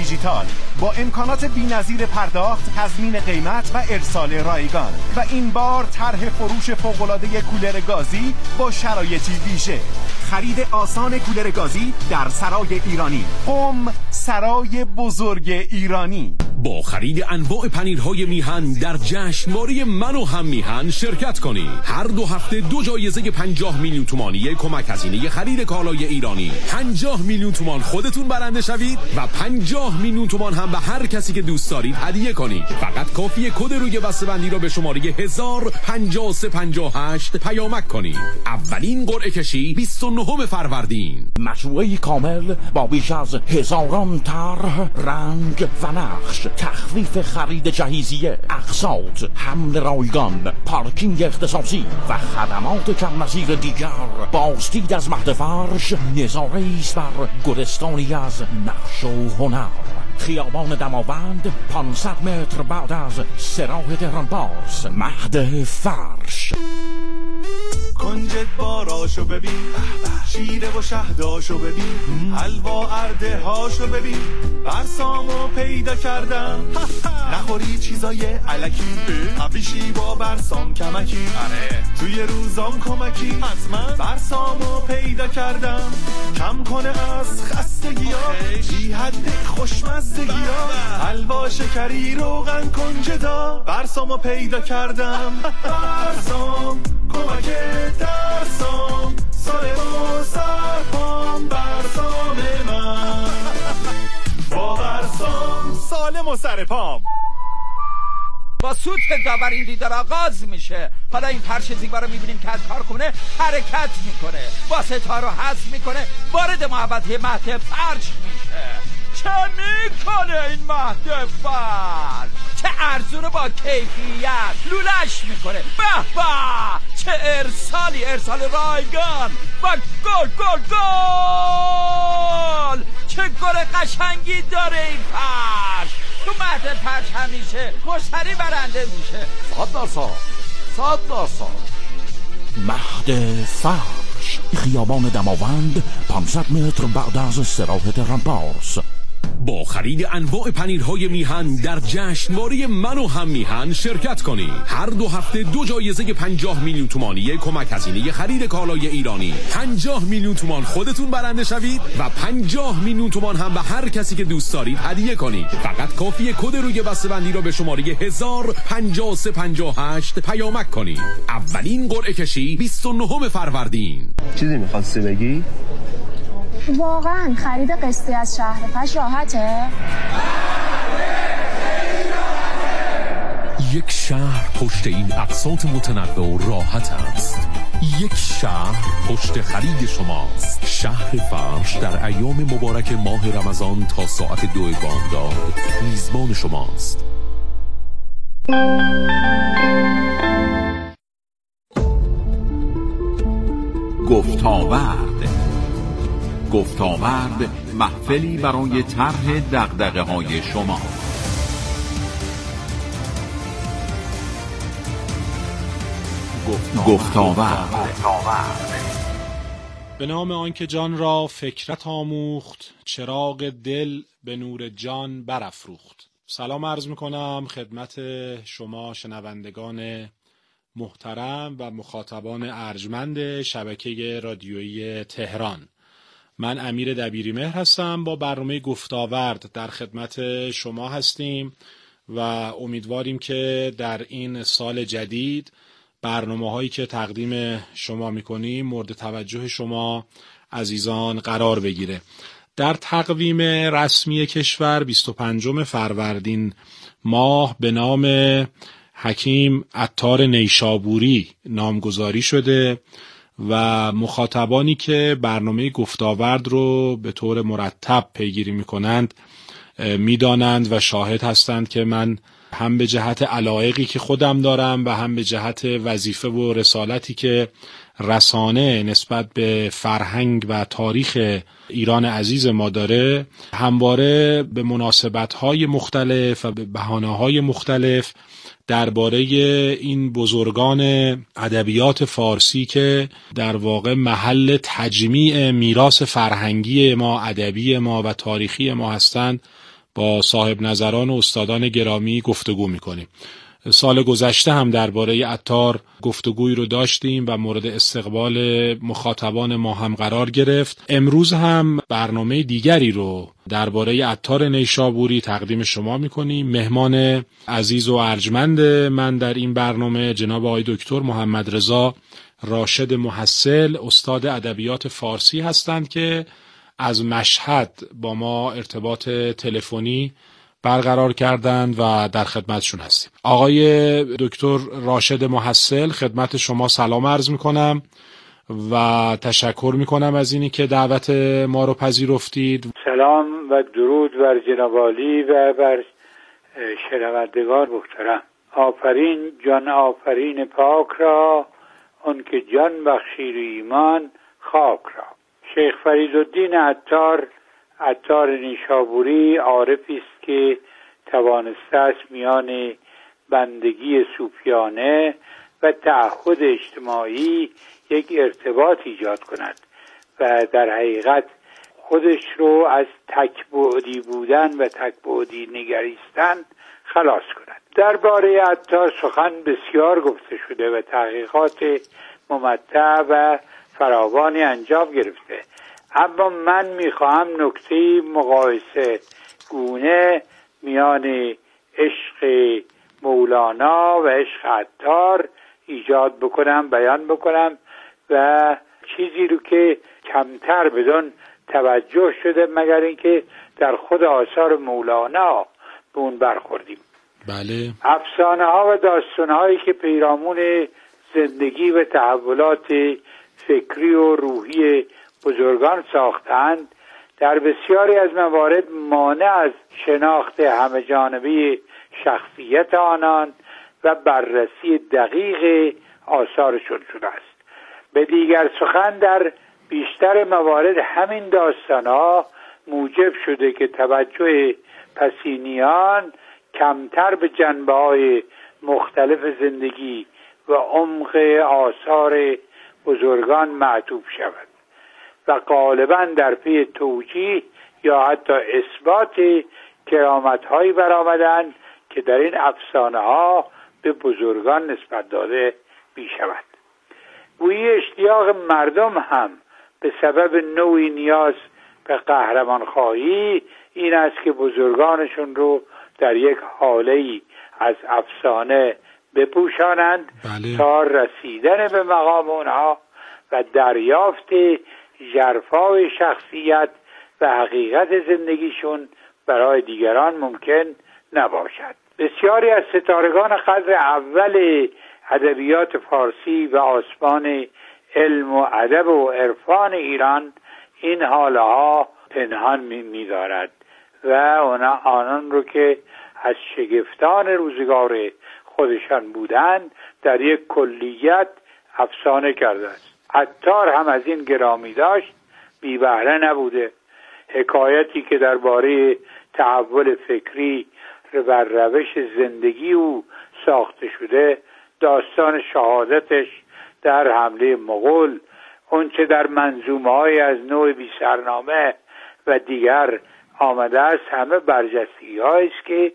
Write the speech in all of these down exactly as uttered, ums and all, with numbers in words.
دیجیتال با امکانات بی‌نظیر پرداخت، تضمین قیمت و ارسال رایگان. و این بار طرح فروش فوق‌العاده کولر گازی با شرایطی ویژه. خرید آسان کولر گازی در سرای ایرانی. قم، سرای بزرگ ایرانی. با خرید انواع پنیرهای میهن در جشنواره من و هم میهن شرکت کنید. هر دو هفته دو جایزه پنجاه میلیون تومانی کمک هزینه خرید کالای ایرانی. پنجاه میلیون تومان خودتون برنده شوید و پنجاه میلیون تومان هم به هر کسی که دوست دارید هدیه کنید. فقط کافیه کد روی بسته‌بندی را به شماره هزار و پنجاه و سه پنجاه و هشت پیامک کنید. اولین قرعه کشی بیست و نه فروردین. مجموعه کامل با بیش از هزاران طرح، رنگ و نقش، تخفیف خرید جهیزیه، اقساط، حمل رایگان، پارکینگ اختصاصی و خدمات کم نظیر دیگر. بازدید از مهد فرش نظاره ایست بر گلستانی از نقش و هنر. خیابان دماوند پانصد متر بعد از سراح تهرانپارس. مهد فرش. کنجد باراشو ببین، شیره و شهداشو ببین، حلوا ارده هاشو ببین، برسامو پیدا کردم. نخوری چیزای علکی، قبیشی با برسام کمکی، توی روزام کمکی. حتما برسامو پیدا کردم، کم کنه از خستگی ها، بی حد خوشمزدگی ها، حلوا شکری روغن کنجدا. برسامو پیدا کردم، برسام کمک درسام، سالم و سرپام، برسام من با برسام سالم و سرپام. با سوت داور این دیدار آغاز میشه. حالا این فرش زیبا رو میبینیم که از کارخونه حرکت میکنه، با ستا رو حذف میکنه، وارد محوطه مهد فرش میشه. چه میکنه این مهد فرش؟ چه ارزونه با کیفیت لولش میکنه. به به چه ارسالی، ارسال رایگان و گل گل گل. چه گل قشنگی داره این فرش. تو مهد فرش همیشه مشتری برنده میشه. صد درصد صد درصد. مهد فرش، خیابان دماوند پانصد متر بعد از سراح تهرانپارس. با خرید انواع پنیرهای میهن در جشنواره من و هم میهن شرکت کنید. هر دو هفته دو جایزه پنجاه میلیون تومانی کمک هزینه خرید کالای ایرانی. پنجاه میلیون تومان خودتون برنده شوید و پنجاه میلیون تومان هم به هر کسی که دوست دارید هدیه کنید. فقط کافیه کد روی بسته‌بندی را به شماره هزار و پنجاه و سه پنجاه و هشت پیامک کنید. اولین قرعه کشی بیست و نه فروردین. چیزی می‌خواستی بگی؟ واقعا خرید قسطی از شهرفش راحته؟ یک شهر پشت این اقساط متنوع و راحت است. یک شهر پشت خرید شماست. شهر فرش در ایام مبارک ماه رمضان تا ساعت دو بامداد میزبان شماست. گفتاورد. گفتاورد محفلی برای طرح دغدغه‌های شما. گفتاورد. به نام آنکه جان را فکرت آموخت، چراغ دل به نور جان برافروخت. سلام عرض میکنم خدمت شما شنوندگان محترم و مخاطبان ارجمند شبکه رادیویی تهران. من امیر دبیریمهر هستم. با برنامه گفتاورد در خدمت شما هستیم و امیدواریم که در این سال جدید برنامه هایی که تقدیم شما میکنیم مورد توجه شما عزیزان قرار بگیره. در تقویم رسمی کشور بیست و پنجم فروردین ماه به نام حکیم عطار نیشابوری نامگذاری شده و مخاطبانی که برنامه گفتاورد رو به طور مرتب پیگیری میکنند میدانند و شاهد هستند که من هم به جهت علایقی که خودم دارم و هم به جهت وظیفه و رسالتی که رسانه نسبت به فرهنگ و تاریخ ایران عزیز ما داره، همواره به مناسبت‌های مختلف و به بهانه‌های مختلف درباره این بزرگان ادبیات فارسی که در واقع محل تجمیع میراث فرهنگی ما، ادبی ما و تاریخی ما هستند با صاحب نظران و استادان گرامی گفتگو میکنیم. سال گذشته هم درباره عطار گفتگویی رو داشتیم و مورد استقبال مخاطبان ما هم قرار گرفت. امروز هم برنامه دیگری رو درباره عطار نیشابوری تقدیم شما میکنیم. مهمان عزیز و ارجمند من در این برنامه جناب آقای دکتر محمد رضا راشد محصل، استاد ادبیات فارسی هستند که از مشهد با ما ارتباط تلفنی برقرار کردند و در خدمتشون هستیم. آقای دکتر راشد محصل، خدمت شما سلام عرض میکنم و تشکر میکنم از اینی که دعوت ما رو پذیرفتید. سلام و درود بر جناب عالی و بر شنوندگان محترم. آفرین جان آفرین پاک را، اون که جان بخشید ایمان خاک را. شیخ فریدالدین عطار عطار نیشابوری عارفی است که توانسته است میان بندگی صوفیانه و تعهد اجتماعی یک ارتباط ایجاد کند و در حقیقت خودش رو از تک‌بعدی بودن و تک‌بعدی نگریستن خلاص کند. درباره عطار سخن بسیار گفته شده و تحقیقات ممتع و فراوانی انجام گرفته، اما من میخواهم نکته مقایسه گونه میان عشق مولانا و عشق عطار ایجاد بکنم، بیان بکنم و چیزی رو که کمتر بدون توجه شده مگر اینکه در خود آثار مولانا به اون برخوردیم. بله. افسانه ها و داستان هایی که پیرامون زندگی و تحولات فکری و روحی بزرگان ساختند در بسیاری از موارد مانع از شناخت همه جانبه شخصیت آنان و بررسی دقیق آثارشون شده است. به دیگر سخن در بیشتر موارد همین داستانها موجب شده که توجه پسینیان کمتر به جنبه‌های مختلف زندگی و عمق آثار بزرگان معطوف شود و غالباً در پی توجیه یا حتی اثبات کرامت‌هایی برآمدند که در این افسانه‌ها به بزرگان نسبت داده می‌شود. گویی اشتیاق مردم هم به سبب نوعی نیاز به قهرمان‌خواهی این است که بزرگانشون رو در یک حاله‌ای از افسانه بپوشانند. بله. تا رسیدن به مقام اونها و دریافت ژرفای شخصیت و حقیقت زندگیشون برای دیگران ممکن نباشد. بسیاری از ستارگان قدر اول ادبیات فارسی و آسمان علم و ادب و عرفان ایران این حالها پنهان می‌دارد و اونا آنان رو که از شگفتان روزگار خودشان بودند در یک کلیت افسانه کرده است. عطار هم از این گرامی داشت، بی بهره نبوده. حکایتی که درباره تحول فکری و روش زندگی او ساخته شده، داستان شهادتش در حمله مغول، اون چه در منظومه‌های از نوع بی سرنامه و دیگر آمده است، همه برجستگی‌هایی است که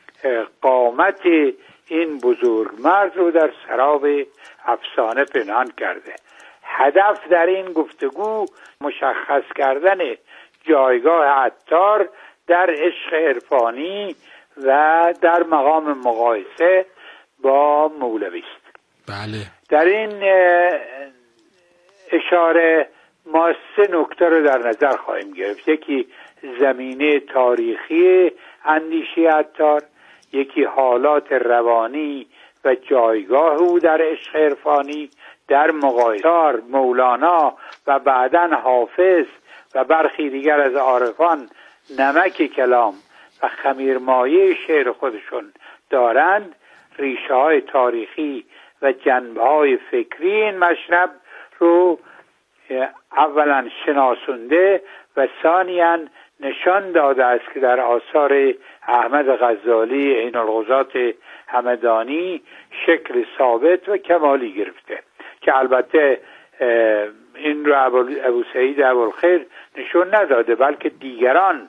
قامت این بزرگ مرد رو در سراب افسانه پنهان کرده. هدف در این گفتگو مشخص کردن جایگاه عطار در عشق عرفانی و در مقام مقایسه با مولوی است. بله. در این اشاره ما سه نکته رو در نظر خواهیم گرفت. یکی زمینه تاریخی اندیشه عطار، یکی حالات روانی و جایگاه او در عشق عرفانی در مقایسه مولانا و بعداً حافظ و برخی دیگر از عارفان نمک کلام و خمیرمایه شعر خودشون دارند، ریشه های تاریخی و جنبه های فکری این مشرب رو اولا شناسونده و ثانیاً نشان داده است که در آثار احمد غزالی عین الغزات همدانی شکل ثابت و کمالی گرفته که البته این رو ابو سعید ابوالخیر نشون نداده، بلکه دیگران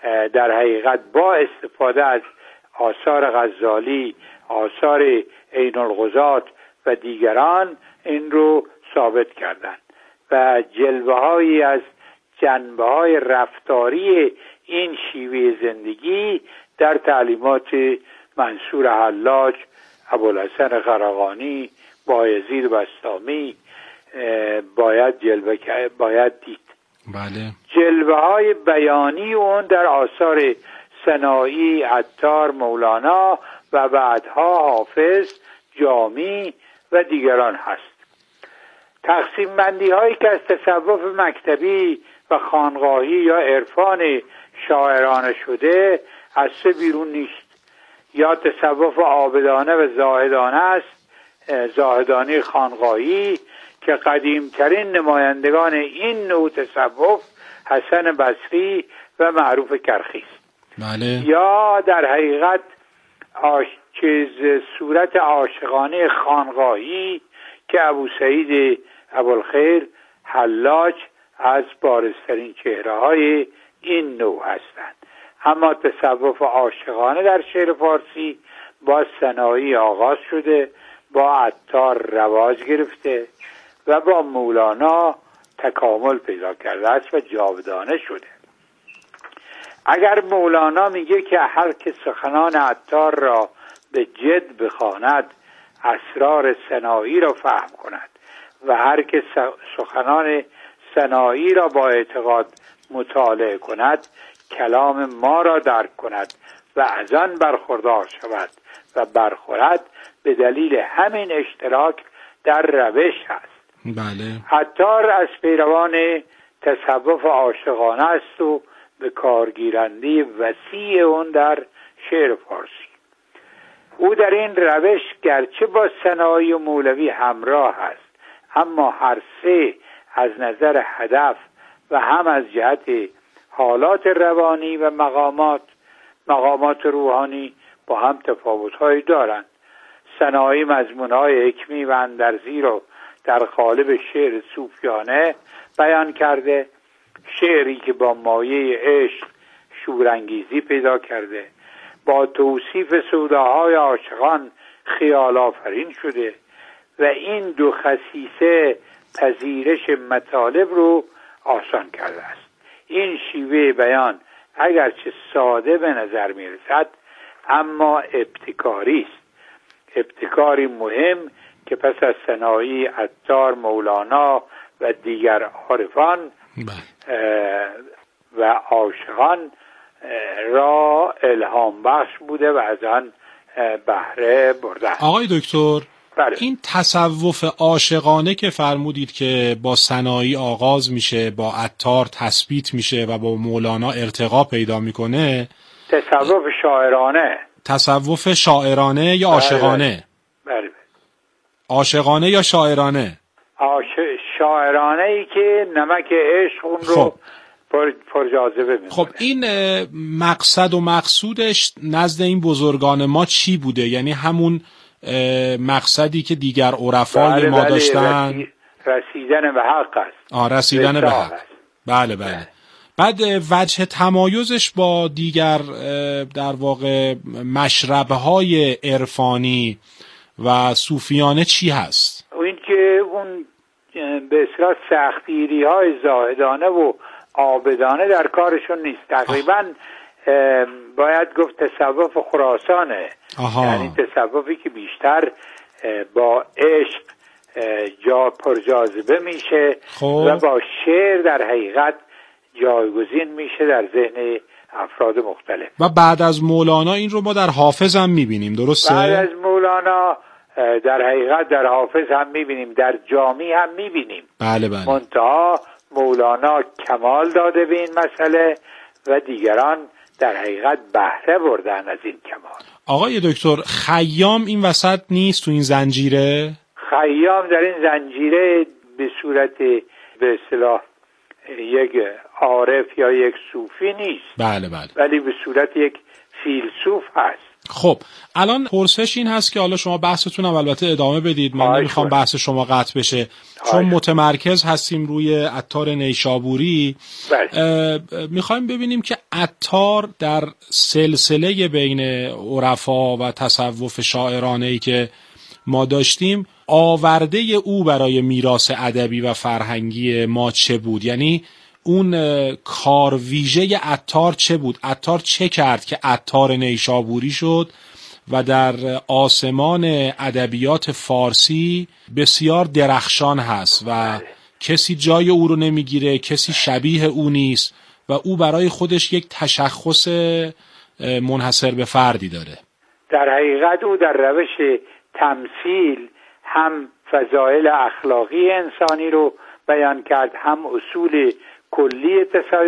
در حقیقت با استفاده از آثار غزالی، آثار عین الغزات و دیگران این رو ثابت کردند و جلوه‌هایی از جنبه‌های رفتاری این شیوه زندگی در تعلیمات منصور حلاج، ابوالحسن خرقانی، بایزید بسطامی باید جلوه باید دید. بله. جلوه‌های بیانی اون در آثار سنایی، عطار، مولانا و بعدها حافظ، جامی و دیگران هست. تقسیم بندی هایی که از تصوف مکتبی و خانقاهی یا عرفان شاعرانه شده از سه بیرون نیست. یا تصوف عابدانه و زاهدانه است، زاهدانی خانقاهی که قدیمترین نمایندگان این نوع تصوف حسن بصری و معروف کرخی است. بله. یا در حقیقت آش... چیز صورت عاشقانه خانقاهی که ابو سعید ابوالخیر حلاج از بارزترین چهره های این نوع هستند. اما تصوف عاشقانه در شعر فارسی با سنایی آغاز شده، با عطار رواج گرفته و با مولانا تکامل پیدا کرده است و جاودانه شده. اگر مولانا میگه که هر که سخنان عطار را به جد بخواند اسرار سنایی را فهم کند و هر که سخنان سنایی را با اعتقاد مطالعه کند کلام ما را درک کند و از آن برخوردار شود و برخورد، به دلیل همین اشتراک در روش هست. بله. عطار از پیروان تصوف عاشقانه است و به کارگیرنده وسیع اون در شعر فارسی. او در این روش گرچه با سنایی و مولوی همراه است، اما هر سه از نظر هدف و هم از جهت حالات روانی و مقامات مقامات روحانی با هم تفاوت‌هایی دارند. سنایی مضمون‌های حکمی و اندرزی رو در قالب شعر صوفیانه بیان کرده، شعری که با مایه عشق شورانگیزی پیدا کرده، با توصیف سوداهای عاشقان خیال آفرین شده و این دو خصیصه پذیرش مطالب رو آسان کرده است. این شیوه بیان اگرچه ساده به نظر می رسد اما ابتکاری است، ابتکاری مهم که پس از سنایی، عطار، مولانا و دیگر عارفان و عاشقان را الهام بخش بوده و از آن بهره برده. آقای دکتر، بله. این تصوف عاشقانه که فرمودید که با سنایی آغاز میشه، با عطار تثبیت میشه و با مولانا ارتقا پیدا میکنه، تصوف شاعرانه. تصوف شاعرانه یا عاشقانه؟ بله. عاشقانه یا شاعرانه؟ عاشق شاعرانه ای که نمک عشق اون رو خب. پر, پر جاذبه میکنه. خب این مقصد و مقصودش نزد این بزرگان ما چی بوده؟ یعنی همون مقصدی که دیگر عرفای بله ما بله داشتن؟ رسی... رسیدن به حق است. آه رسیدن به حق. بله بله. بله. بعد وجه تمایزش با دیگر در واقع مشرب‌های عرفانی و صوفیانه چی هست؟ این که اون به اصطلاح سختگیری‌های زاهدانه و عابدانه در کارشون نیست. تقریباً باید گفت تصوف خراسانه. آها. یعنی تصوفی که بیشتر با عشق جا پرجاذبه میشه خب. و با شعر در حقیقت جایگزین میشه در ذهن افراد مختلف. و بعد از مولانا این رو ما در حافظ هم میبینیم، درسته؟ بعد از مولانا در حقیقت در حافظ هم میبینیم، در جامی هم میبینیم. بله بله. منتها مولانا کمال داده به این مسئله و دیگران در حقیقت بهره بردن از این کمال. آقای دکتر، خیام این وسط نیست تو این زنجیره؟ خیام در این زنجیره به صورت به اصطلاح یک عارف یا یک صوفی نیست. بله بله. ولی به صورت یک فیلسوف هست. خب الان پرسش این هست که حالا شما بحثتون هم البته ادامه بدید، من نمیخوام بحث شما قطع بشه چون متمرکز هستیم روی عطار نیشابوری. میخوایم ببینیم که عطار در سلسله بین عرفا و تصوف شاعرانه‌ای که ما داشتیم آورده او برای میراث ادبی و فرهنگی ما چه بود؟ یعنی اون کار ویژه عطار چه بود؟ عطار چه کرد که عطار نیشابوری شد و در آسمان ادبیات فارسی بسیار درخشان هست و کسی جای او رو نمیگیره، کسی شبیه او نیست و او برای خودش یک تشخص منحصر به فردی داره؟ در حقیقت او در روش تمثیل هم فضایل اخلاقی انسانی رو بیان کرد، هم اصول کلی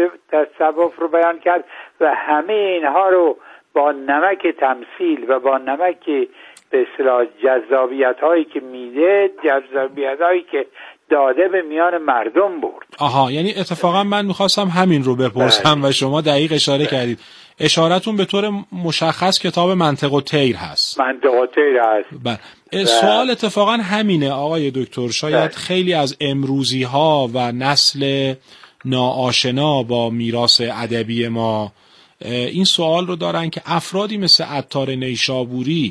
تصوف رو بیان کرد و همه اینها رو با نمک تمثیل و با نمک به اصطلاح جذابیت هایی که میده، جذابیت هایی که داده به میان مردم برد. آها، یعنی اتفاقا من میخواستم همین رو بپرسم و شما دقیق اشاره بله. کردید. اشارتون به طور مشخص کتاب منطق الطیر هست. منطق الطیر هست. بله. سوال اتفاقا همینه آقای دکتر، شاید بله. خیلی از امروزی ها و نسل ناآشنا با میراث ادبی ما این سوال رو دارن که افرادی مثل عطار نیشابوری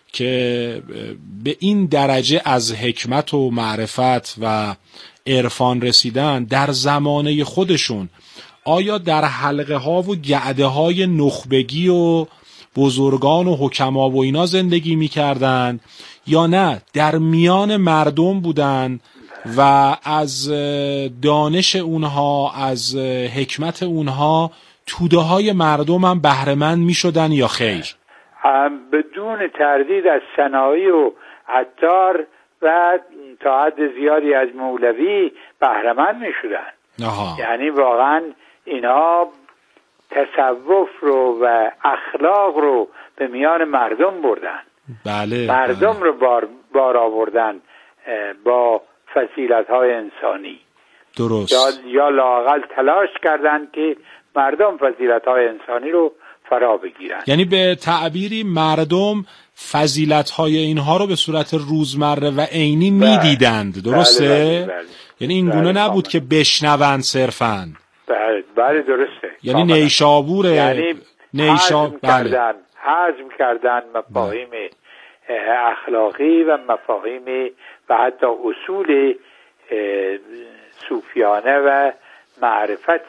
که به این درجه از حکمت و معرفت و عرفان رسیدن در زمانه خودشون آیا در حلقه ها و گعده های نخبگی و بزرگان و حکما و اینا زندگی میکردن یا نه در میان مردم بودن و از دانش اونها، از حکمت اونها توده های مردم هم بهره‌مند میشدن یا خیر؟ بدون تردید از سنایی و عطار و تا حد زیادی از مولوی بهره‌مند میشدن. یعنی واقعا اینها تصوف رو و اخلاق رو به میان مردم بردن. بله. مردم بله. رو بار, بار آوردن با فضیلت‌های انسانی. درست. یا, یا لااقل تلاش کردن که مردم فضیلت‌های انسانی رو فرا بگیرن. یعنی به تعبیری مردم فضیلت‌های اینها رو به صورت روزمره و عینی می‌دیدند. درسته؟ بله بله بله. یعنی این گونه بله نبود که بشنوند صرفاً. بله بله درسته. یعنی نیشابور یعنی نیشا... حزم کردن حزم کردن مفاهیم اخلاقی و مفاهیم و حتی اصول صوفیانه و معرفت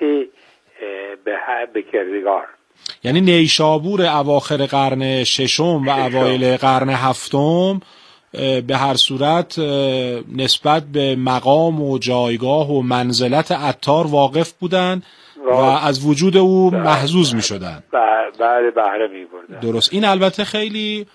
به کردگار. یعنی نیشابور اواخر قرن ششم و اوایل قرن هفتم به هر صورت نسبت به مقام و جایگاه و منزلت عطار واقف بودن و از وجود او محظوظ می شدن. بله بهره می بردن. درست. این البته خیلی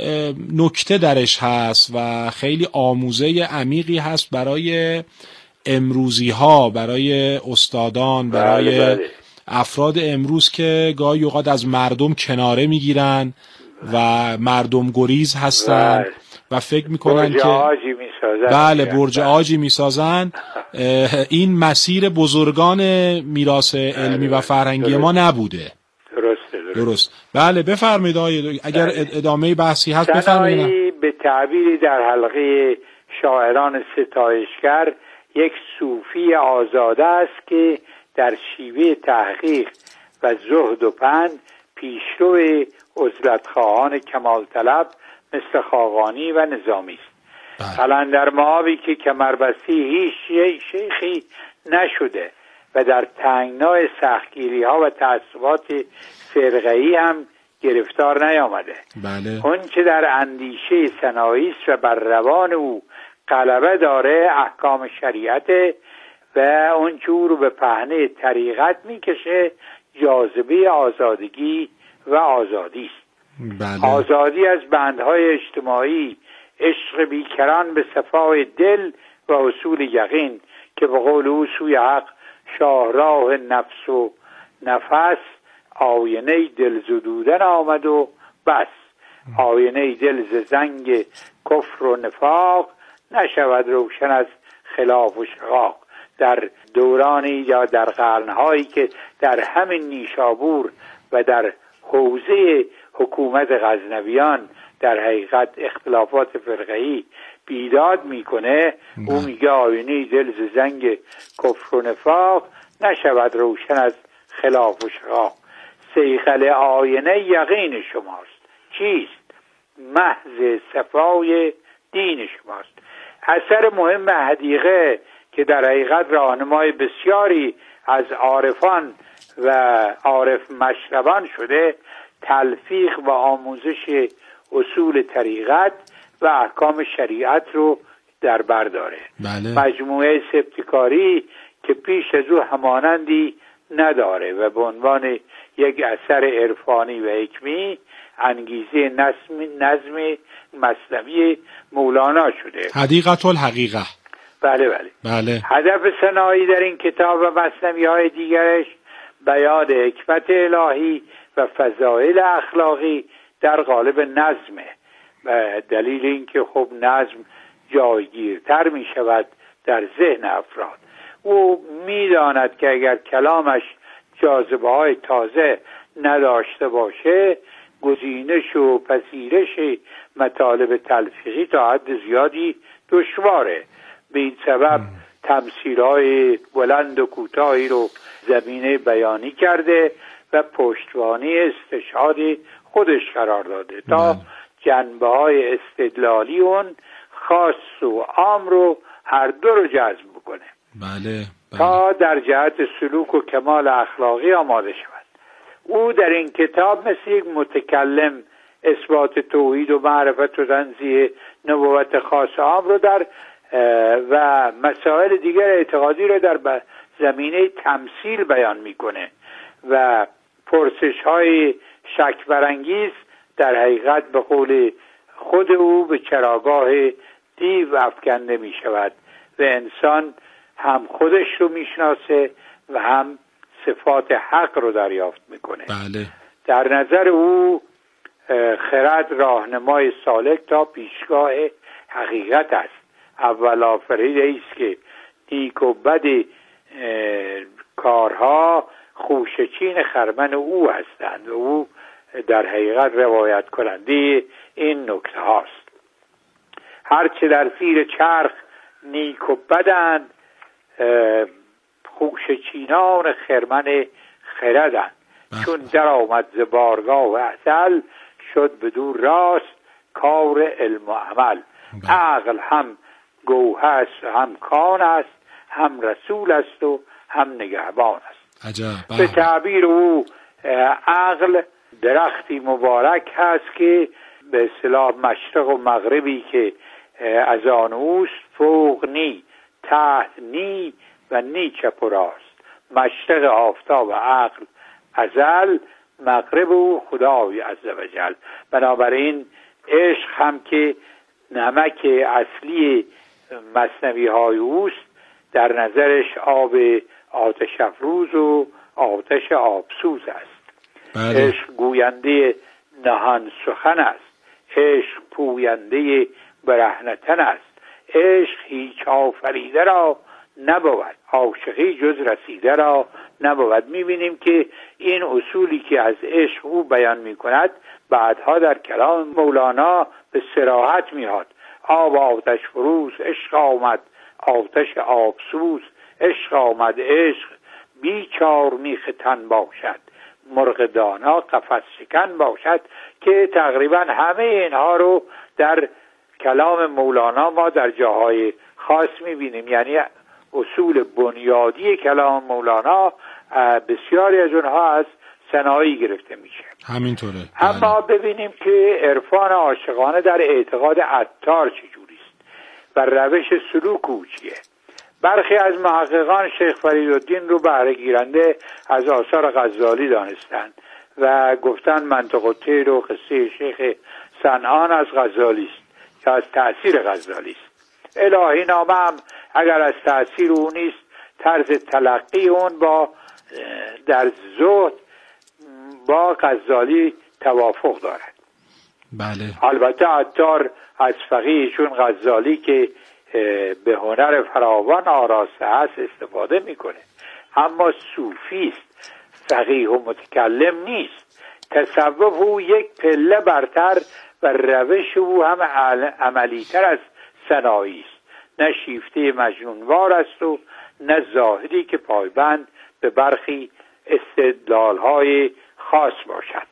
نکته درش هست و خیلی آموزه عمیقی هست برای امروزی ها، برای استادان، برای بله بله. افراد امروز که گاهی اوقات از مردم کناره میگیرن و مردم گریز هستن بله. و فکر میکنن برج که آجی میسازن. بله برج آجی میسازن. این مسیر بزرگان میراث علمی و فرهنگی درست. ما نبوده. درسته درست. درست. بله بفرمایید آقای، اگر ادامه بحثی هست بفرمایید. به تعبیری در حلقه شاعران ستایشگر یک صوفی آزاده است که در شیوه تحقیق و زهد و پند پیشرو عزلتخواهان کمال طلب مثل خاقانی و نظامی است. قلندر معابی که کمربستی هیچ شیخی نشده و در تنگنای سختگیری ها و تعصبات فرقه‌ای هم گرفتار نیامده. بله. اون چه در اندیشه سنایی است و بر روان او غلبه داره احکام شریعت و اون چه او رو به پهنه طریقت میکشه جاذبه آزادگی و آزادی است. بله. آزادی از بندهای اجتماعی، عشق بیکران به صفای دل و اصول یقین که به قول او سوی حق شاهراه نفس و نفس آینه دل زدودن آمد و بس. آینه دل ز زنگ کفر و نفاق نشود روشن از خلاف و شقاق. در دورانی یا در قرنهایی که در همین نیشابور و در حوزه حکومت غزنویان در حقیقت اختلافات فرقه‌ای بیداد میکنه، او میگه آینه دل ز زنگ کفر و نفاق نشود روشن از خلاف و شقاق. صیقل آینه یقین شماست، چیست؟ محض صفای دین شماست. اثر مهم حدیقه که در حقیقت راهنمای بسیاری از عارفان و عارف مشربان شده، تلفیق و آموزش اصول طریقت و احکام شریعت رو در بر داره. بله. مجموعه سبتکاری که پیش از او همانندی نداره و به عنوان یک اثر عرفانی و حکمی انگیزه نظم نظم مثنوی مولانا شده. حدیقة الحقیقه. بله بله. بله. هدف ثنایی در این کتاب و مثنوی های دیگرش بیان حکمت الهی و فضایل اخلاقی در قالب نظمه و دلیل اینکه خب نظم جایگیرتر می شود در ذهن افراد. او می داند که اگر کلامش جاذبه های تازه نداشته باشه، گزینش و پذیرش مطالب تلفیقی تا حد زیادی دشواره. به این سبب تمثیل‌های بلند و کوتاهی رو زمینه بیانی کرده و پشتوانه استشهاد خودش قرار داده تا جنبه‌های استدلالی اون خاص و عام رو هر دو رو جذب بکنه. بله. بله. تا در جهت سلوک و کمال اخلاقی آماده شود. او در این کتاب مثل یک متکلم اثبات توحید و معرفت و تنزیه نبوت خاص عام رو در و مسائل دیگر اعتقادی رو در زمینه تمثیل بیان میکنه و پرسش های شک برانگیز در حقیقت به قول خود او به چراگاه دیو افکنده می شود و انسان هم خودش رو میشناسه و هم صفات حق رو دریافت میکنه. بله. در نظر او خرد راهنمای سالک تا پیشگاه حقیقت است. اول آفریده ایست که نیک و بد کارها خوشچین خرمن او هستند و او در حقیقت روایت کننده این نکته هاست. هرچه در زیر چرخ نیک و بدند، خوشچینان خرمن خردند. چون در آمد ز بارگاه و ازل، شد بدو راست کار علم و عمل. عقل هم گوهر است و هم کان است، هم رسول است و هم نگهبان است. عجب. به تعبیر او عقل درختی مبارک هست که به اصطلاح مشرق و مغربی که از آن اوست، فوق نی، تحت نی و نی چپ و راست. مشرق آفتاب و عقل ازل، مغرب او خدای عزوجل. بنابراین عشق هم که نمک اصلی مثنوی های اوست، در نظرش آب آتش افروز و آتش آبسوز است. بله. عشق گوینده نهان سخن است، عشق پوینده برهنتن است. عشق هیچ آفریده را نبود، عاشقی جز رسیده را نبود. میبینیم که این اصولی که از عشق او بیان میکند بعدها در کلام مولانا به صراحت میاد. آب آتش فروز عشق آمد، آتش آبسوز عشق آمد. عشق بیچار میخ تن باشد، مرغ دانا قفس شکن باشد. که تقریبا همه اینها رو در کلام مولانا ما در جاهای خاص میبینیم. یعنی اصول بنیادی کلام مولانا بسیاری از اونها از ثنایی گرفته میشه. همینطوره. اما ببینیم که عرفان عاشقانه در اعتقاد عطار چجوریست و روش سلوک او چیه. برخی از محققان شیخ فریدالدین رو بهره گیرنده از آثار غزالی دانستند و گفتن منطق الطیر و قصه شیخ صنعان از غزالی است یا از تأثیر غزالی است. الهی نامه هم اگر از تأثیر او نیست، طرز تلقی اون با در زهد با غزالی توافق دارد. بله. البته عطار از فقیهشون غزالی که به هنر فراوان آراسته هست استفاده میکنه، اما صوفیست، فقیه و متکلم نیست. تصوف او یک پله برتر و روش او هم عملی‌تر از سنایی است. نه شیفته مجنونوار است و نه زاهدی که پایبند به برخی استدلال‌های خاص باشد.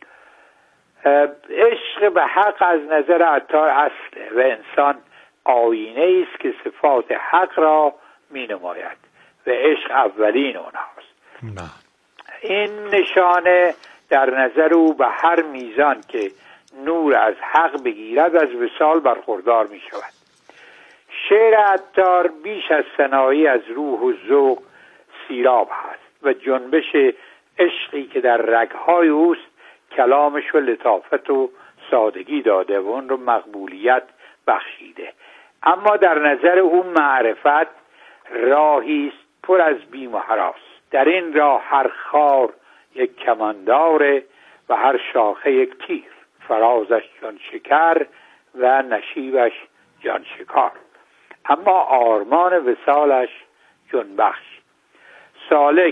عشق به حق از نظر عطار اصله و انسان آینه است که صفات حق را می نماید و عشق اولین اونهاست. این نشانه در نظر او به هر میزان که نور از حق بگیرد از وصال برخوردار می شود. شعر عطار بیش از سنایی از روح و ذوق سیراب هست و جنبش عشقی که در رگهای اوست کلامش و لطافت و سادگی داده و اون رو مقبولیت بخشیده. اما در نظر او معرفت راهی است پر از بیم و هراس. در این راه هر خار یک کمانداره و هر شاخه یک تیر، فرازش جان شکر و نشیبش جان شکار، اما آرمان وصالش جان بخش. سالک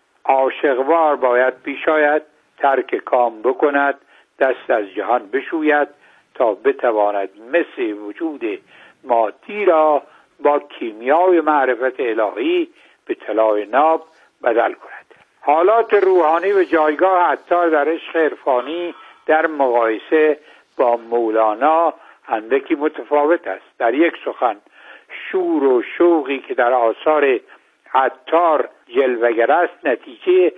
عاشقوار باید پیش آید، ترک کام بکند، دست از جهان بشوید تا بتواند مثل وجود مادی را با کیمیای معرفت الهی به طلای ناب بدل کند. حالات روحانی و جایگاه عطار در عشق عرفانی در مقایسه با مولانا اندکی متفاوت است. در یک سخن شور و شوقی که در آثار عطار جلوه‌گر است نتیجه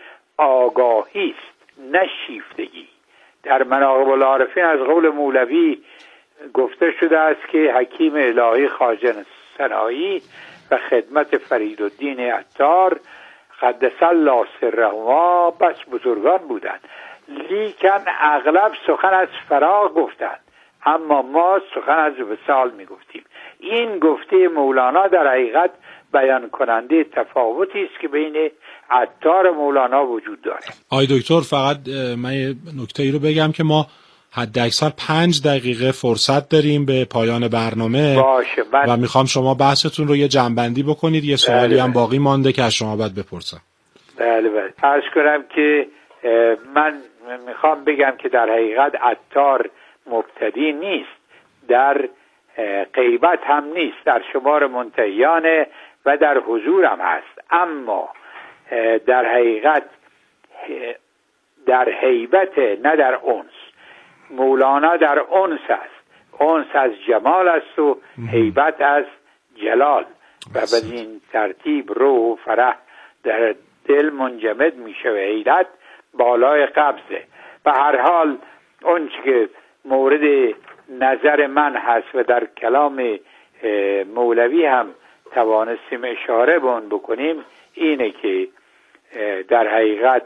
آگاهی است نه شیفتگی. در مناقب العارفین از قول مولوی گفته شده است که حکیم الهی خواجه سنایی و خدمت فریدالدین عطار قدس الله سرهما بس بزرگان بودند، لیکن اغلب سخن از فراغ گفتند، اما ما سخن از وصال می گفتیم. این گفته مولانا در حقیقت بیان کننده تفاوتی است که بین عطار مولانا وجود داره. آی دکتر فقط من یه نکته ای رو بگم که ما حد اکثر پنج دقیقه فرصت داریم به پایان برنامه. باشه من... و میخوام شما بحثتون رو یه جنبندی بکنید. یه سوالی بله هم باقی مانده که از شما باید بپرسم. بله بله عرض کنم که من میخوام بگم که در حقیقت عطار مبتدی نیست، در غیبت هم نیست، در شمار منتهیانه و در حضور هم هست، اما در حقیقت در هیبت نه در انس. مولانا در انس است، انس از جمال است و هیبت از جلال و به این ترتیب روح و فرح در دل منجمد میشه و حیرت بالای قبضه. به هر حال اون که مورد نظر من هست و در کلام مولوی هم توانستیم اشاره به اون بکنیم اینه که در حقیقت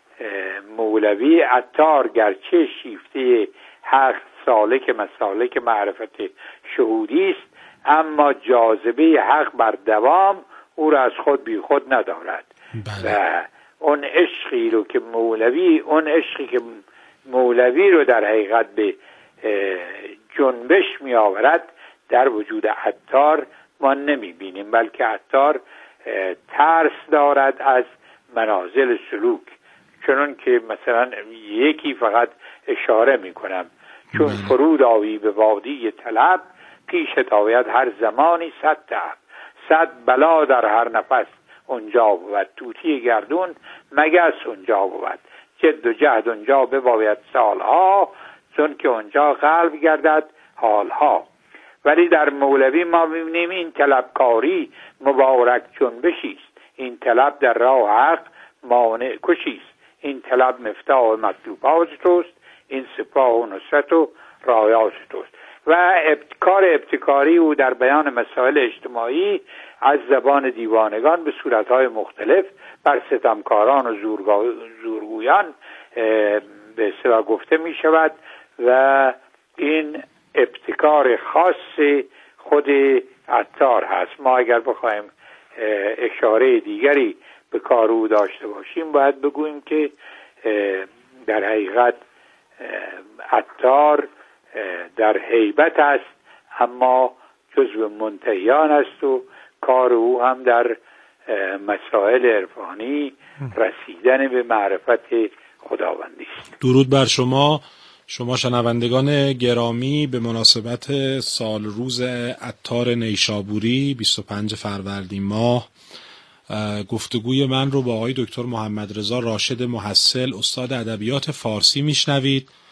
مولوی عطار گرچه شیفته حق سالک مسالک معرفت شهودی است، اما جاذبه حق بر دوام او را از خود بی خود ندارد. بله. و اون عشقی رو که مولوی اون عشقی که مولوی رو در حقیقت به جنبش می آورد در وجود عطار ما نمی بینیم، بلکه عطار ترس دارد از منازل سلوک. چون که مثلا یکی فقط اشاره می کنم، چون فرود آوی به وادی طلب، پیشت آید هر زمانی صد تعب، صد بلا در هر نفس اونجا بود، توتی گردون مگس اونجا بود، جد و جهد اونجا بباید سالها، چون که اونجا قلب گردد حالها. ولی در مولوی ما میبینیم این طلبکاری مبارک جنبشیست، این طلب در راه حق مانع کشیست، این طلب مفتاح مطلوبات توست، این سپاه و نصرت و رایات توست. و ابتکار ابتکاری او در بیان مسائل اجتماعی از زبان دیوانگان به صورتهای مختلف بر ستمکاران و زورگویان به اصطلاح گفته می شود و این ابتکار خاص خود عطار هست. ما اگر بخوایم اشاره دیگری به کار او داشته باشیم باید بگوییم که در حقیقت عطار در هیبت است اما جزو منتهیان است و کار او هم در مسائل عرفانی رسیدن به معرفت خداوندی است. درود بر شما. شما شنوندگان گرامی، به مناسبت سال روز عطار نیشابوری بیست و پنج فروردین ماه گفتگوی من رو با آقای دکتر محمد رضا راشد محصل، استاد ادبیات فارسی میشنوید